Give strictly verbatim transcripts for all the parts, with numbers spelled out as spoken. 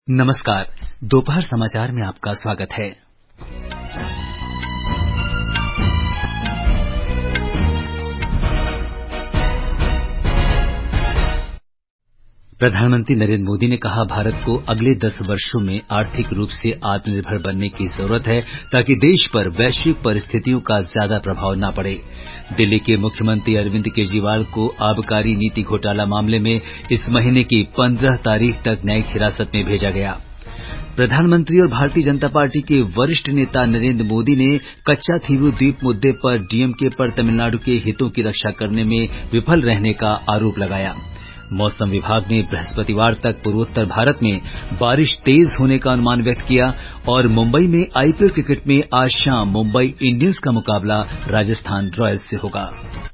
नमस्कार। दोपहर समाचार में आपका स्वागत है। प्रधानमंत्री नरेंद्र मोदी ने कहा, भारत को अगले दस वर्षों में आर्थिक रूप से आत्मनिर्भर बनने की जरूरत है ताकि देश पर वैश्विक परिस्थितियों का ज्यादा प्रभाव न पड़े। दिल्ली के मुख्यमंत्री अरविंद केजरीवाल को आबकारी नीति घोटाला मामले में इस महीने की पंद्रह तारीख तक न्यायिक हिरासत में भेजा गया। प्रधानमंत्री और भारतीय जनता पार्टी के वरिष्ठ नेता नरेंद्र मोदी ने कच्चा थीवू द्वीप मुद्दे पर डीएमके पर तमिलनाडु के हितों की रक्षा करने में विफल रहने का आरोप लगाया। मौसम विभाग ने बृहस्पतिवार तक पूर्वोत्तर भारत में बारिश तेज होने का अनुमान व्यक्त किया और मुंबई में आईपीएल क्रिकेट में आज शाम मुंबई इंडियंस का मुकाबला राजस्थान रॉयल्स से होगा।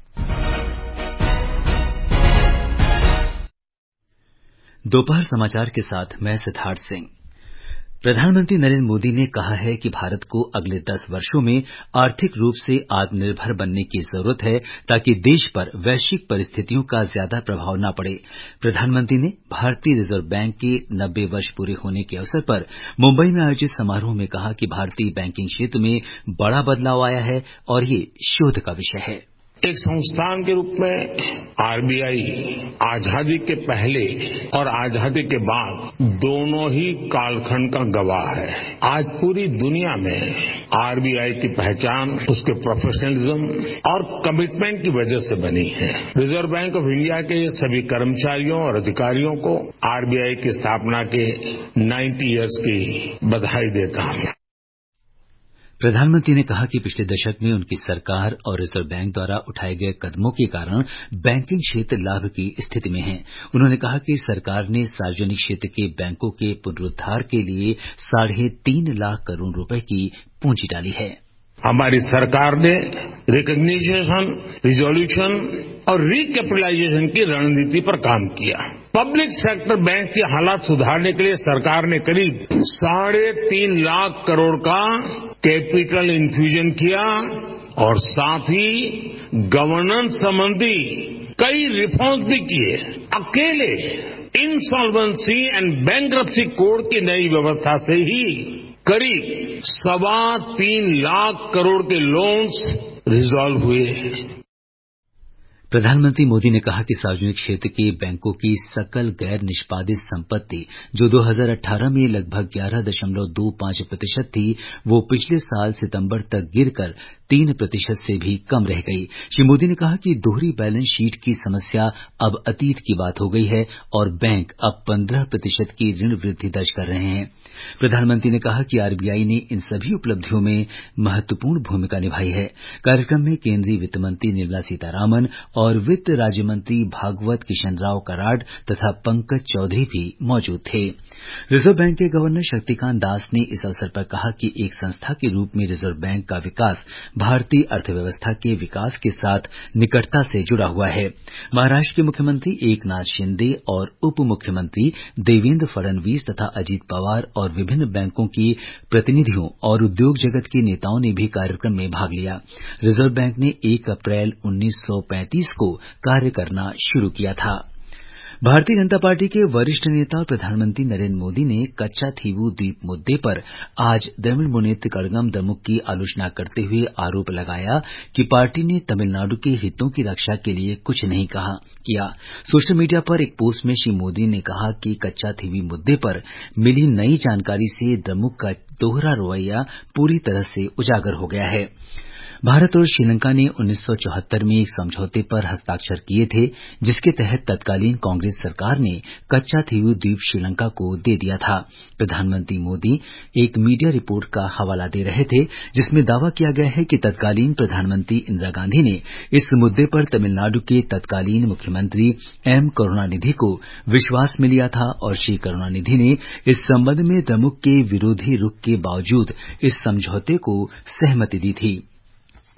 दोपहर समाचार के साथ मैं सिद्धार्थ सिंह। प्रधानमंत्री नरेंद्र मोदी ने कहा है कि भारत को अगले दस वर्षों में आर्थिक रूप से आत्मनिर्भर बनने की जरूरत है ताकि देश पर वैश्विक परिस्थितियों का ज्यादा प्रभाव न पड़े। प्रधानमंत्री ने भारतीय रिजर्व बैंक के नब्बे वर्ष पूरे होने के अवसर पर मुंबई में आयोजित समारोह में कहा कि भारतीय बैंकिंग क्षेत्र में बड़ा बदलाव आया है और ये शोध का विषय है। एक संस्थान के रूप में आरबीआई आजादी के पहले और आजादी के बाद दोनों ही कालखंड का गवाह है। आज पूरी दुनिया में आरबीआई की पहचान उसके प्रोफेशनलिज्म और कमिटमेंट की वजह से बनी है। रिजर्व बैंक ऑफ इंडिया के सभी कर्मचारियों और अधिकारियों को आरबीआई की स्थापना के नब्बे इयर्स की बधाई देता हूं। प्रधानमंत्री ने कहा कि पिछले दशक में उनकी सरकार और रिजर्व बैंक द्वारा उठाए गए कदमों के कारण बैंकिंग क्षेत्र लाभ की स्थिति में है। उन्होंने कहा कि सरकार ने सार्वजनिक क्षेत्र के बैंकों के पुनरुद्धार के लिए साढ़े तीन लाख करोड़ रुपए की पूंजी डाली है। हमारी सरकार ने रिकग्निशन, रिजोल्यूशन और रिकैपिटलाइजेशन की रणनीति पर काम किया। पब्लिक सेक्टर बैंक की हालात सुधारने के लिए सरकार ने करीब साढ़े तीन लाख करोड़ का कैपिटल इन्फ्यूजन किया और साथ ही गवर्नेंस संबंधी कई रिफॉर्म्स भी किए। अकेले इंसॉल्वेंसी एंड बैंक्रप्सी कोड की नई व्यवस्था से ही करीब सवा तीन लाख करोड़ के लोन्स रिजॉल्व हुए। प्रधानमंत्री मोदी ने कहा कि सार्वजनिक क्षेत्र के बैंकों की सकल गैर निष्पादित संपत्ति जो दो हज़ार अठारह में लगभग ग्यारह दशमलव दो पांच प्रतिशत थी, वो पिछले साल सितंबर तक गिरकर तीन प्रतिशत से भी कम रह गई। श्री मोदी ने कहा कि दोहरी बैलेंस शीट की समस्या अब अतीत की बात हो गई है और बैंक अब पंद्रह प्रतिशत की ऋण वृद्धि दर्ज कर रहे हैं। प्रधानमंत्री ने कहा कि आरबीआई ने इन सभी उपलब्धियों में महत्वपूर्ण भूमिका निभाई है। कार्यक्रम में केंद्रीय वित्त मंत्री निर्मला सीतारामन और वित्त राज्य मंत्री भागवत किशनराव कराड तथा पंकज चौधरी भी मौजूद थे। रिजर्व बैंक के गवर्नर शक्तिकांत दास ने इस अवसर पर कहा कि एक संस्था के रूप में रिजर्व बैंक का विकास भारतीय अर्थव्यवस्था के विकास के साथ निकटता से जुड़ा हुआ है। महाराष्ट्र के मुख्यमंत्री एकनाथ शिंदे और उप मुख्यमंत्री देवेंद्र फडणवीस तथा अजित पवार और विभिन्न बैंकों की प्रतिनिधियों और उद्योग जगत के नेताओं ने भी कार्यक्रम में भाग लिया। रिजर्व बैंक ने एक अप्रैल उन्नीस सौ पैंतीस को कार्य करना शुरू किया था। भारतीय जनता पार्टी के वरिष्ठ नेता और प्रधानमंत्री नरेंद्र मोदी ने कच्चा थीवू द्वीप मुद्दे पर आज द्रविड़ मुनेत्र कड़गम द्रमुक की आलोचना करते हुए आरोप लगाया कि पार्टी ने तमिलनाडु के हितों की रक्षा के लिए कुछ नहीं कहा किया। सोशल मीडिया पर एक पोस्ट में श्री मोदी ने कहा कि कच्चा थीवू मुद्दे पर मिली नई जानकारी से द्रमुक का दोहरा रवैया पूरी तरह से उजागर हो गया है। भारत और श्रीलंका ने उन्नीस सौ चौहत्तर में एक समझौते पर हस्ताक्षर किए थे, जिसके तहत तत्कालीन कांग्रेस सरकार ने कच्चा थीवू द्वीप श्रीलंका को दे दिया था। प्रधानमंत्री मोदी एक मीडिया रिपोर्ट का हवाला दे रहे थे, जिसमें दावा किया गया है कि तत्कालीन प्रधानमंत्री इंदिरा गांधी ने इस मुद्दे पर तमिलनाडु के तत्कालीन मुख्यमंत्री एम करुणानिधि को विश्वास में लिया था और श्री करुणानिधि ने इस संबंध में द्रमुक के विरोधी रुख के बावजूद इस समझौते को सहमति दी थी।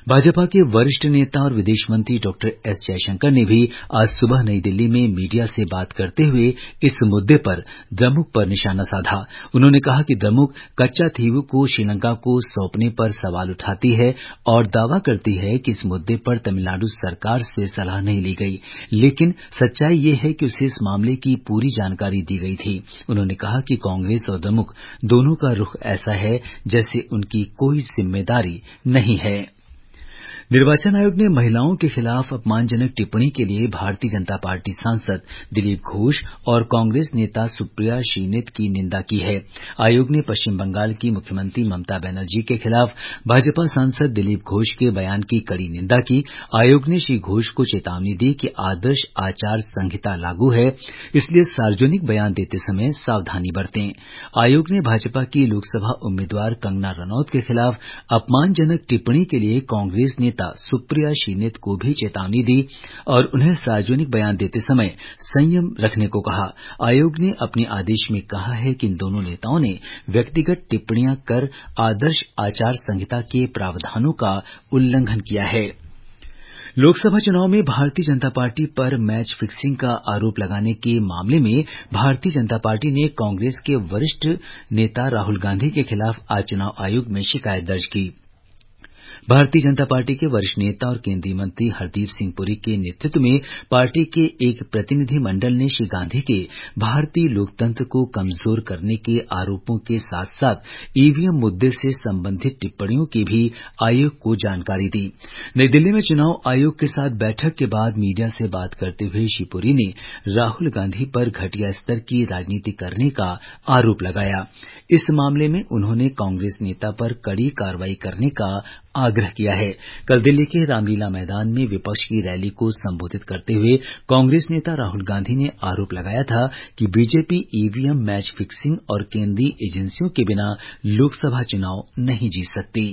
भाजपा के वरिष्ठ नेता और विदेश मंत्री डॉक्टर एस जयशंकर ने भी आज सुबह नई दिल्ली में मीडिया से बात करते हुए इस मुद्दे पर द्रमुक पर निशाना साधा। उन्होंने कहा कि द्रमुक कच्चा थीवु को श्रीलंका को सौंपने पर सवाल उठाती है और दावा करती है कि इस मुद्दे पर तमिलनाडु सरकार से सलाह नहीं ली गई, लेकिन सच्चाई ये है कि उसे इस मामले की पूरी जानकारी दी गई थी। उन्होंने कहा कि कांग्रेस और द्रमुक दोनों का रुख ऐसा है जैसे उनकी कोई जिम्मेदारी नहीं है। निर्वाचन आयोग ने महिलाओं के खिलाफ अपमानजनक टिप्पणी के लिए भारतीय जनता पार्टी सांसद दिलीप घोष और कांग्रेस नेता सुप्रिया श्रीनेत की निंदा की है। आयोग ने पश्चिम बंगाल की मुख्यमंत्री ममता बनर्जी के खिलाफ भाजपा सांसद दिलीप घोष के बयान की कड़ी निंदा की। आयोग ने श्री घोष को चेतावनी दी कि आदर्श आचार संहिता लागू है, इसलिए सार्वजनिक बयान देते समय सावधानी बरतें। आयोग ने भाजपा की लोकसभा उम्मीदवार कंगना रनौत के खिलाफ अपमानजनक टिप्पणी के लिए कांग्रेस नेता सुप्रिया श्रीनेत को भी चेतावनी दी और उन्हें सार्वजनिक बयान देते समय संयम रखने को कहा। आयोग ने अपने आदेश में कहा है कि इन दोनों नेताओं ने व्यक्तिगत टिप्पणियां कर आदर्श आचार संहिता के प्रावधानों का उल्लंघन किया है। लोकसभा चुनाव में भारतीय जनता पार्टी पर मैच फिक्सिंग का आरोप लगाने के मामले में भारतीय जनता पार्टी ने कांग्रेस के वरिष्ठ नेता राहुल गांधी के खिलाफ आज चुनाव आयोग में शिकायत दर्ज की। भारतीय जनता पार्टी के वरिष्ठ नेता और केंद्रीय मंत्री हरदीप सिंह पुरी के नेतृत्व में पार्टी के एक प्रतिनिधि मंडल ने श्री गांधी के भारतीय लोकतंत्र को कमजोर करने के आरोपों के साथ साथ ईवीएम मुद्दे से संबंधित टिप्पणियों की भी आयोग को जानकारी दी। नई दिल्ली में चुनाव आयोग के साथ बैठक के बाद मीडिया से बात करते हुए श्री पुरी ने राहुल गांधी पर घटिया स्तर की राजनीति करने का आरोप लगाया। इस मामले में उन्होंने कांग्रेस नेता पर कड़ी कार्रवाई करने का आग्रह किया है। कल दिल्ली के रामलीला मैदान में विपक्ष की रैली को संबोधित करते हुए कांग्रेस नेता राहुल गांधी ने आरोप लगाया था कि बीजेपी ईवीएम मैच फिक्सिंग और केंद्रीय एजेंसियों के बिना लोकसभा चुनाव नहीं जीत सकती।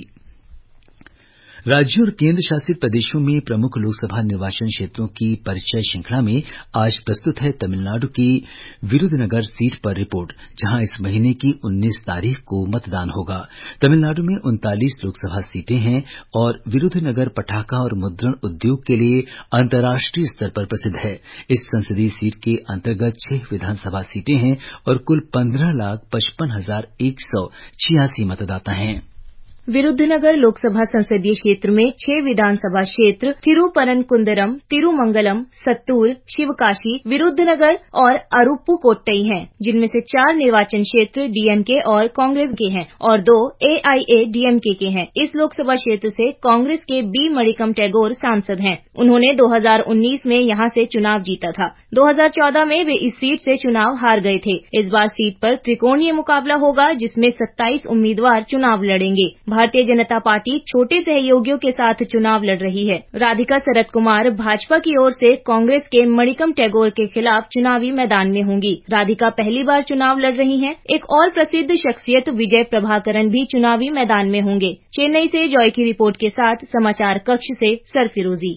राज्यों और केंद्र शासित प्रदेशों में प्रमुख लोकसभा निर्वाचन क्षेत्रों की परिचय श्रृंखला में आज प्रस्तुत है तमिलनाडु की विरुधनगर सीट पर रिपोर्ट, जहां इस महीने की उन्नीस तारीख को मतदान होगा। तमिलनाडु में उनतालीस लोकसभा सीटें हैं और विरुधनगर पटाखा और मुद्रण उद्योग के लिए अंतर्राष्ट्रीय स्तर पर प्रसिद्ध है। इस संसदीय सीट के अंतर्गत छह विधानसभा सीटें हैं और कुल पंद्रह लाख पचपन हजार एक सौ छियासी मतदाता हैं। विरुद्धनगर लोकसभा संसदीय क्षेत्र में छह विधानसभा क्षेत्र थिरुपरनकुंदरम, तिरुमंगलम, सत्तूर, शिवकाशी, विरुद्धनगर और अरुपुकोट्टई हैं, जिनमें से चार निर्वाचन क्षेत्र डीएमके और कांग्रेस के हैं और दो एआईएडीएमके के हैं। इस लोकसभा क्षेत्र से कांग्रेस के बी मणिकम टैगोर सांसद हैं। उन्होंने दो हज़ार उन्नीस में यहां से चुनाव जीता था। दो हज़ार चौदह में वे इस सीट से चुनाव हार गए थे। इस बार सीट पर त्रिकोणीय मुकाबला होगा, जिसमें सत्ताईस उम्मीदवार चुनाव लड़ेंगे। भारतीय जनता पार्टी छोटे सहयोगियों के साथ चुनाव लड़ रही है। राधिका शरद कुमार भाजपा की ओर से कांग्रेस के मणिकम टैगोर के खिलाफ चुनावी मैदान में होंगी। राधिका पहली बार चुनाव लड़ रही हैं। एक और प्रसिद्ध शख्सियत विजय प्रभाकरन भी चुनावी मैदान में होंगे। चेन्नई से जॉय की रिपोर्ट के साथ समाचार कक्ष से सरफिरोजी।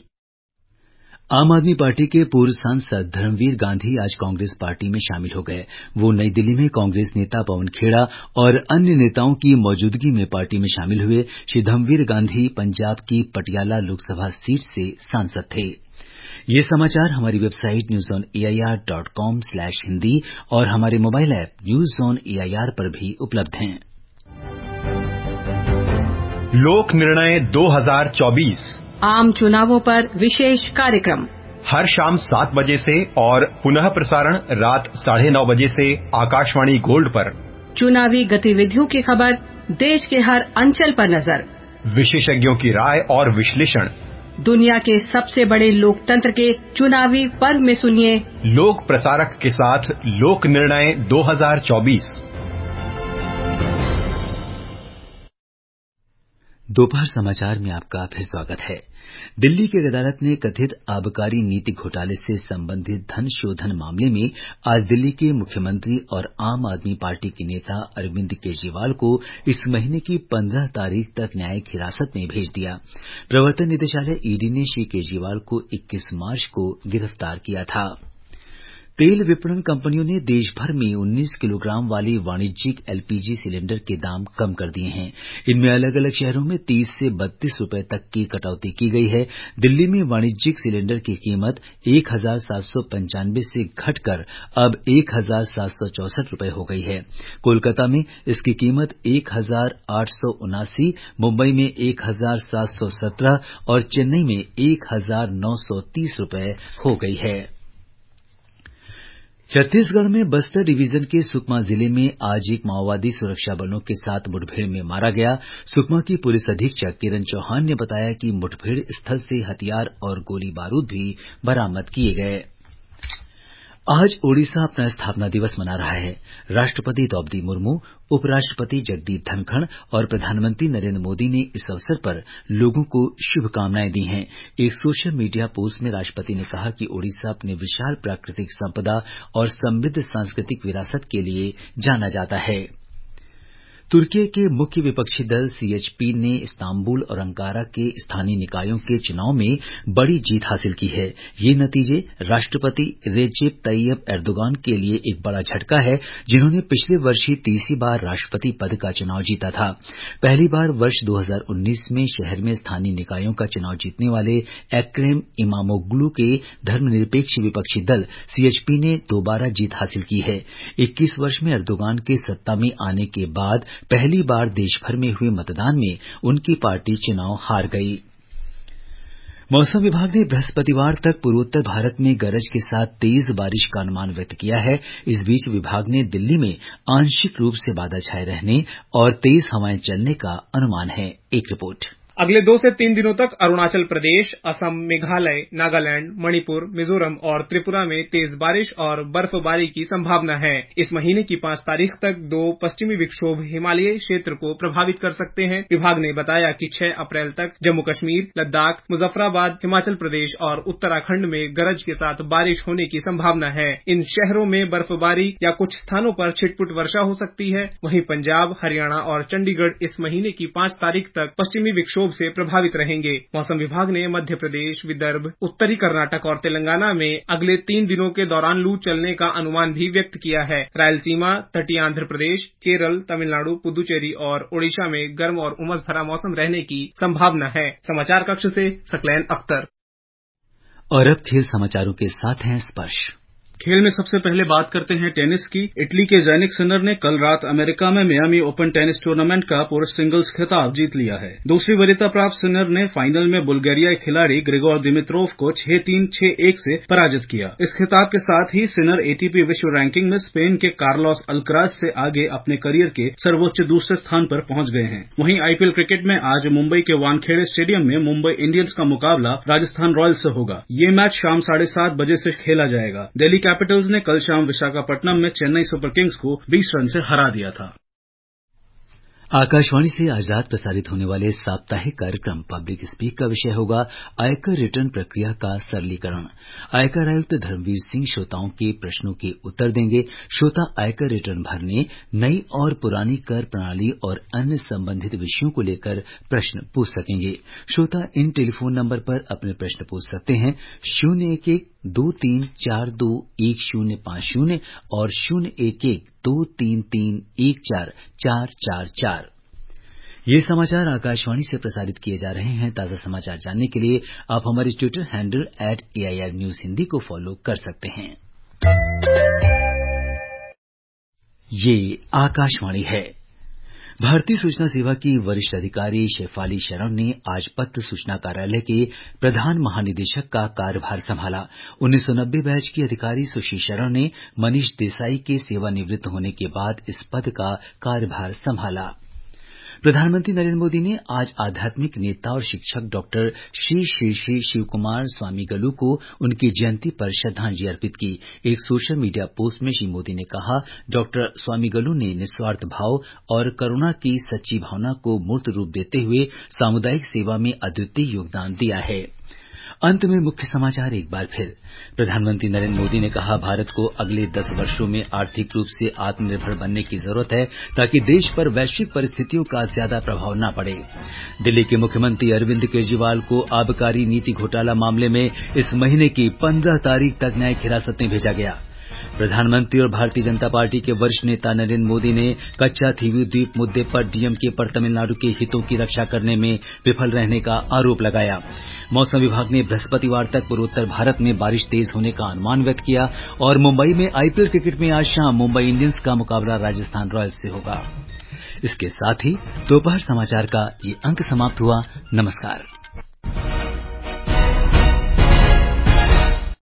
आम आदमी पार्टी के पूर्व सांसद धर्मवीर गांधी आज कांग्रेस पार्टी में शामिल हो गए। वो नई दिल्ली में कांग्रेस नेता पवन खेड़ा और अन्य नेताओं की मौजूदगी में पार्टी में शामिल हुए। श्री धर्मवीर गांधी पंजाब की पटियाला लोकसभा सीट से सांसद थे। ये समाचार हमारी website news on AIR dot com slash Hindi और हमारे mobile app news on AIR पर भी उपलब्ध हैं। लोक निर्णय दो हज़ार चौबीस आम चुनावों पर विशेष कार्यक्रम हर शाम सात बजे से और पुनः प्रसारण रात साढ़े नौ बजे से आकाशवाणी गोल्ड पर। चुनावी गतिविधियों की खबर, देश के हर अंचल पर नजर, विशेषज्ञों की राय और विश्लेषण। दुनिया के सबसे बड़े लोकतंत्र के चुनावी पर्व में सुनिए लोक प्रसारक के साथ लोक निर्णय दो हज़ार चौबीस। दोपहर समाचार में आपका फिर स्वागत है। दिल्ली की अदालत ने कथित आबकारी नीति घोटाले से संबंधित धन शोधन मामले में आज दिल्ली के मुख्यमंत्री और आम आदमी पार्टी के नेता अरविंद केजरीवाल को इस महीने की पंद्रह तारीख तक न्यायिक हिरासत में भेज दिया। प्रवर्तन निदेशालय ईडी ने श्री केजरीवाल को इक्कीस मार्च को गिरफ्तार किया था। तेल विपणन कंपनियों ने देश भर में उन्नीस किलोग्राम वाले वाणिज्यिक एलपीजी सिलेंडर के दाम कम कर दिए हैं। इनमें अलग अलग शहरों में तीस से बत्तीस रुपए तक की कटौती की गई है। दिल्ली में वाणिज्यिक सिलेंडर की कीमत एक हजार सात सौ पंचानवे से घटकर अब एक हजार सात सौ चौसठ रुपए हो गई है। कोलकाता में इसकी कीमत एक हजार आठ सौ उनासी, मुंबई में एक हजार सात सौ सत्रह और चेन्नई में एक हजार नौ सौ तीस रुपए हो गई है। छत्तीसगढ़ में बस्तर डिवीजन के सुकमा जिले में आज एक माओवादी सुरक्षा बलों के साथ मुठभेड़ में मारा गया। सुकमा की पुलिस अधीक्षक किरण चौहान ने बताया कि मुठभेड़ स्थल से हथियार और गोली बारूद भी बरामद किए गए। आज ओडिशा अपना स्थापना दिवस मना रहा है। राष्ट्रपति द्रौपदी मुर्मू, उपराष्ट्रपति जगदीप धनखड़ और प्रधानमंत्री नरेंद्र मोदी ने इस अवसर पर लोगों को शुभकामनाएं दी हैं। एक सोशल मीडिया पोस्ट में राष्ट्रपति ने कहा कि ओडिशा अपने विशाल प्राकृतिक संपदा और समृद्ध सांस्कृतिक विरासत के लिए जाना जाता है। तुर्की के मुख्य विपक्षी दल सीएचपी ने इस्तांबुल और अंकारा के स्थानीय निकायों के चुनाव में बड़ी जीत हासिल की है। ये नतीजे राष्ट्रपति रेजेप तैयप एर्दोगान के लिए एक बड़ा झटका है, जिन्होंने पिछले वर्ष ही तीसरी बार राष्ट्रपति पद का चुनाव जीता था। पहली बार वर्ष दो हजार उन्नीस में शहर में स्थानीय निकायों का चुनाव जीतने वाले एक्रम इमामोग्लू के धर्मनिरपेक्ष विपक्षी दल सीएचपी ने दोबारा जीत हासिल की है। इक्कीस वर्ष में एर्दोगान के सत्ता में आने के बाद पहली बार देशभर में हुए मतदान में उनकी पार्टी चुनाव हार गई। मौसम विभाग ने बृहस्पतिवार तक पूर्वोत्तर भारत में गरज के साथ तेज बारिश का अनुमान व्यक्त किया है। इस बीच विभाग ने दिल्ली में आंशिक रूप से बादल छाए रहने और तेज हवाएं चलने का अनुमान है। एक रिपोर्ट। अगले दो से तीन दिनों तक अरुणाचल प्रदेश, असम, मेघालय, नागालैंड, मणिपुर, मिजोरम और त्रिपुरा में तेज बारिश और बर्फबारी की संभावना है। इस महीने की पांच तारीख तक दो पश्चिमी विक्षोभ हिमालयी क्षेत्र को प्रभावित कर सकते हैं। विभाग ने बताया कि छह अप्रैल तक जम्मू कश्मीर, लद्दाख, मुजफ्फराबाद, हिमाचल प्रदेश और उत्तराखंड में गरज के साथ बारिश होने की संभावना है। इन शहरों में बर्फबारी या कुछ स्थानों पर छिटपुट वर्षा हो सकती है। वहीं पंजाब, हरियाणा और चंडीगढ़ इस महीने की पांच तारीख तक पश्चिमी विक्षोभ से प्रभावित रहेंगे। मौसम विभाग ने मध्य प्रदेश, विदर्भ, उत्तरी कर्नाटक और तेलंगाना में अगले तीन दिनों के दौरान लू चलने का अनुमान भी व्यक्त किया है। रायलसीमा, तटीय आंध्र प्रदेश, केरल, तमिलनाडु, पुदुचेरी और ओडिशा में गर्म और उमस भरा मौसम रहने की संभावना है। समाचार कक्ष से सकलैन अख्तर। और अब खेल समाचारों के साथ हैं स्पर्श। खेल में सबसे पहले बात करते हैं टेनिस की। इटली के जैनिक सिनर ने कल रात अमेरिका में मियामी ओपन टेनिस टूर्नामेंट का पुरुष सिंगल्स खिताब जीत लिया है। दूसरी वरीयता प्राप्त सिनर ने फाइनल में बुल्गारियाई खिलाड़ी ग्रिगोर दिमित्रोव को छह तीन छह एक से पराजित किया। इस खिताब के साथ ही सिनर एटीपी विश्व रैंकिंग में स्पेन के कार्लोस अल्कराज से आगे अपने करियर के सर्वोच्च दूसरे स्थान पर पहुंच गए हैं। वहीं आईपीएल क्रिकेट में आज मुंबई के वानखेड़े स्टेडियम में मुंबई इंडियंस का मुकाबला राजस्थान रॉयल्स से होगा। ये मैच शाम साढ़े सात बजे से खेला जाएगा। दिल्ली कैपिटल्स ने कल शाम विशाखापट्टनम में चेन्नई सुपर किंग्स को बीस रन से हरा दिया था। आकाशवाणी से आज रात प्रसारित होने वाले साप्ताहिक कार्यक्रम पब्लिक स्पीक का विषय होगा आयकर रिटर्न प्रक्रिया का सरलीकरण। आयकर आयुक्त धर्मवीर सिंह श्रोताओं के प्रश्नों के उत्तर देंगे। श्रोता आयकर रिटर्न भरने, नई और पुरानी कर प्रणाली और अन्य संबंधित विषयों को लेकर प्रश्न पूछ सकेंगे। श्रोता इन टेलीफोन नंबर पर अपने प्रश्न पूछ सकते हैं शून्य एक एक दो तीन चार दो एक शून्य पांच शून्य और शून्य एक एक दो तीन तीन एक चार चार चार चार। ये समाचार आकाशवाणी से प्रसारित किए जा रहे हैं। ताज़ा समाचार जानने के लिए आप हमारे Twitter handle at AIR news Hindi को फॉलो कर सकते हैं। ये आकाशवाणी है। भारतीय सूचना सेवा की वरिष्ठ अधिकारी शेफाली शरण ने आज पत्र सूचना कार्यालय के प्रधान महानिदेशक का कार्यभार संभाला। उन्नीस सौ नब्बे बैच की अधिकारी सुश्री शरण ने मनीष देसाई के सेवानिवृत्त होने के बाद इस पद का कार्यभार संभाला। प्रधानमंत्री नरेंद्र मोदी ने आज आध्यात्मिक नेता और शिक्षक डॉक्टर श्री श्री श्री शिवकुमार स्वामीगलु को उनकी जयंती पर श्रद्धांजलि अर्पित की। एक सोशल मीडिया पोस्ट में श्री मोदी ने कहा, डॉक्टर स्वामीगलु ने निस्वार्थ भाव और करुणा की सच्ची भावना को मूर्त रूप देते हुए सामुदायिक सेवा में अद्वितीय योगदान दिया है। अंत में मुख्य समाचार एक बार फिर। प्रधानमंत्री नरेंद्र मोदी ने कहा, भारत को अगले दस वर्षों में आर्थिक रूप से आत्मनिर्भर बनने की जरूरत है ताकि देश पर वैश्विक परिस्थितियों का ज्यादा प्रभाव न पड़े। दिल्ली के मुख्यमंत्री अरविंद केजरीवाल को आबकारी नीति घोटाला मामले में इस महीने की पंद्रह तारीख तक न्यायिक हिरासत में भेजा गया। प्रधानमंत्री और भारतीय जनता पार्टी के वरिष्ठ नेता नरेंद्र मोदी ने कच्चा थीवी द्वीप मुद्दे पर डीएमके पर तमिलनाडु के हितों की रक्षा करने में विफल रहने का आरोप लगाया। मौसम विभाग ने बृहस्पतिवार तक पूर्वोत्तर भारत में बारिश तेज होने का अनुमान व्यक्त किया और मुंबई में आईपीएल क्रिकेट में आज शाम मुंबई इंडियंस का मुकाबला राजस्थान रॉयल्स से होगा। इसके साथ ही दोपहर समाचार का ये अंक समाप्त हुआ। नमस्कार।